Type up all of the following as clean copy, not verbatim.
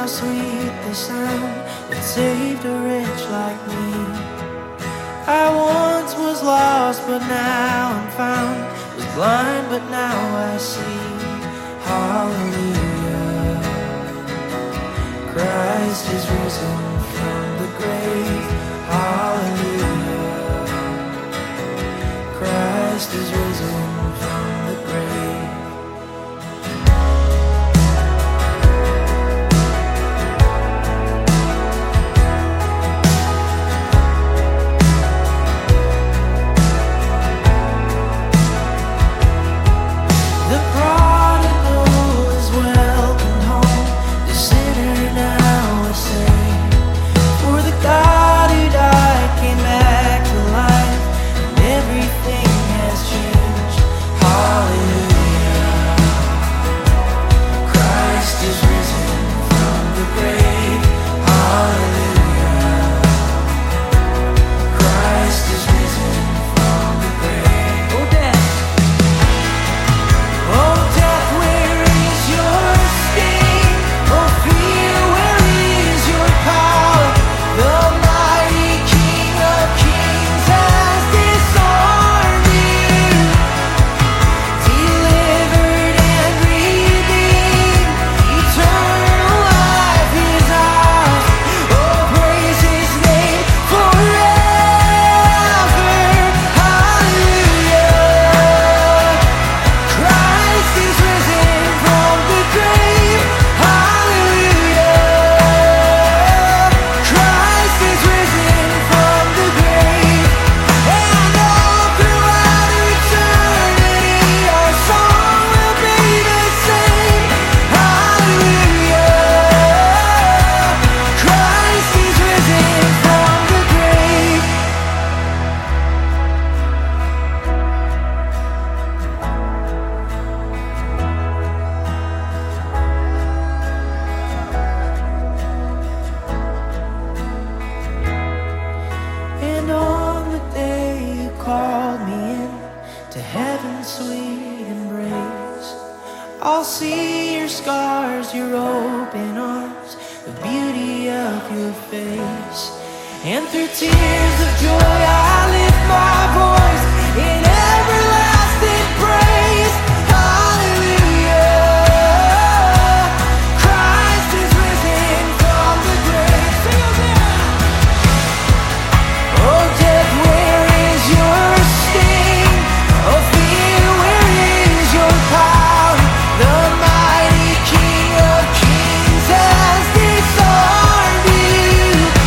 how sweet the sound that saved a wretch like me. I once was lost, but now I'm found. Was blind, but now I see. Hallelujah. Christ is risen from the grave. Hallelujah. Christ is risen from the grave. Sweet embrace. I'll see your scars, your open arms, the beauty of your face. And through tears of joy I lift my voice in everlasting praise. Hallelujah. Christ is risen from the grave. Sing it again. Oh death, where is your sting? Oh fear, where is your power? The mighty King of Kings has disarmed you.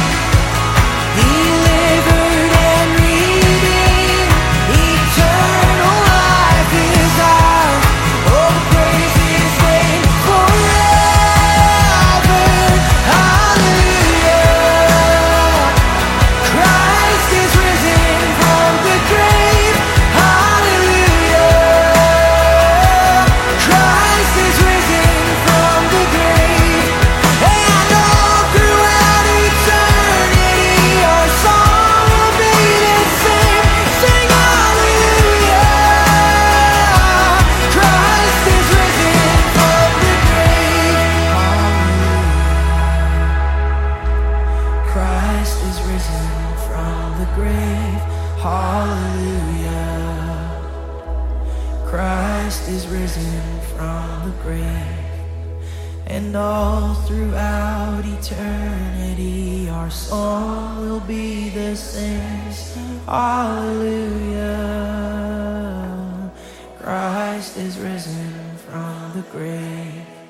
Delivered and redeemed, eternal life is ours. Oh, praise His name forever. Hallelujah. Christ is risen from the grave. Hallelujah. Christ is risen from the grave. And all throughout eternity our song will be the same. Sing hallelujah. Christ is risen from the grave. Hallelujah. Christ is risen from the grave. Hallelujah. Christ is risen from the grave. And all throughout eternity our song will be the same. Hallelujah. Christ is risen from the grave.